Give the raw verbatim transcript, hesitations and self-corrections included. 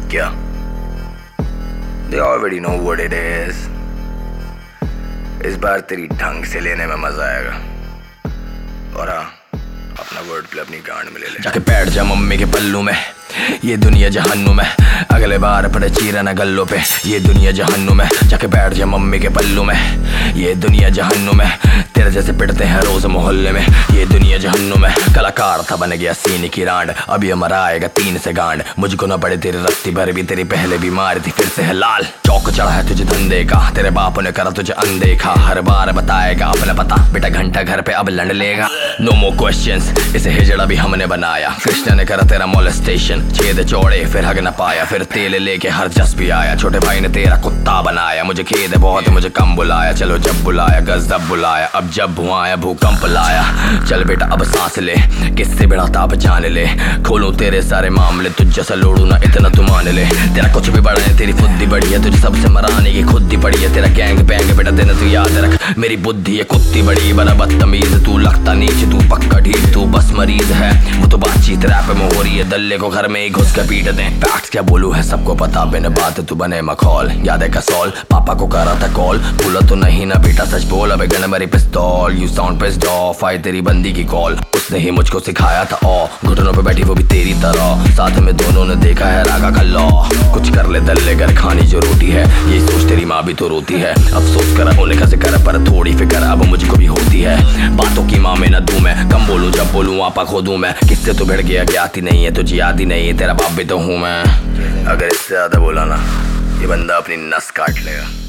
क्या? They already know what it is. इस बार तेरी ढंग से लेने में मजा आएगा। और हाँ, अपना वर्ड प्ले अपनी गांड में ले ले। जाके बैठ जा मम्मी के पल्लू में, ये दुनिया जहन्नुम है। अगले बार पड़े चीरा न गल्लों पे, ये दुनिया जहन्नुम है। जाके बैठ जा मम्मी के पल्लू में, ये दुनिया जहन्नुम है। तेरे जैसे पिटते हैं रोज मोहल्ले में, ये दुनिया जहन्नुम है। कलाकार था बन गया सीने की रांड, अभी हमारा आएगा तीन से गांड। मुझको न पड़े तेरी रत्ती भर भी, तेरी पहले भी मारी थी फिर से है लाल। चौक चढ़ा है तुझे धंधे का, तेरे बाप ने करा तुझे अनदेखा। हर बार बताएगा अपना पता, बेटा घंटा घर पे अब लड़ लेगा। नो मोर क्वेश्चंस, इसे हिजड़ा भी हमने बनाया। कृष्ण ने करा तेरा मोलेस्टेशन, छेद चौड़े फिर हग न पाया। फिर तेल लेके हर जस भी आया, छोटे भाई ने तेरा कुत्ता बनाया। मुझे खेद है बहुत, मुझे कम बुलाया। चलो जब बुलाया गजब बुलाया, अब जब हुआ आया भूकंप लाया। चल बेटा अब सांस ले, किससे बड़ा ताप जान ले। खोलूं तेरे सारे मामले, तुझ जैसा लोड़ू ना इतना तू मान ले। तेरा कुछ भी बड़ा है, तेरी बुद्धि बड़ी है। तुझे सबसे मराने की खुद ही पड़ी है। तेरा गैंग बैंग बेटा दिन तू याद रख, मेरी बुद्धि है कुत्ती बड़ी। बड़ा बदतमीज तू, लगता नीचे तू, पक्का ढीठ तू, बस मरीज है। वो तो बातचीत रैप में हो रही है, दल्ले को घर में ही घुस के पीट दे। फैक्ट्स क्या बोलूं है सबको पता, बिन बात तू बने मखौल। याद है कसौल, पापा को करा था कॉल, भूला तो नहीं ना बेटा सच बोल। अब गन मेरी पिस्तौल, you sound pissed off, I तेरी बंदी की कॉल। उसने ही मुझको सिखाया था ओ, घुटनों पे बैठी वो भी तेरी तरह। साथ में दोनों ने देखा है रागा का लॉ। कुछ कर ले दल्ले घर खानी जो रोटी है, ये सोच तेरी माँ भी तो रोती है। अफसोस कर उन्हें कैसे कर, पर थोड़ी फिक्र अब मुझको भी होती है। बातों की माँ में न दूं मैं, कम बोलूं जब बोलूं आपा खो दूं मैं। किससे तू भिड़ गया ज्ञाती नहीं है, तुझे याद ही नहीं है, तेरा बाप भी तो हूँ मैं। अगर इससे ज्यादा बोला ना, ये बंदा अपनी नस काट लेगा।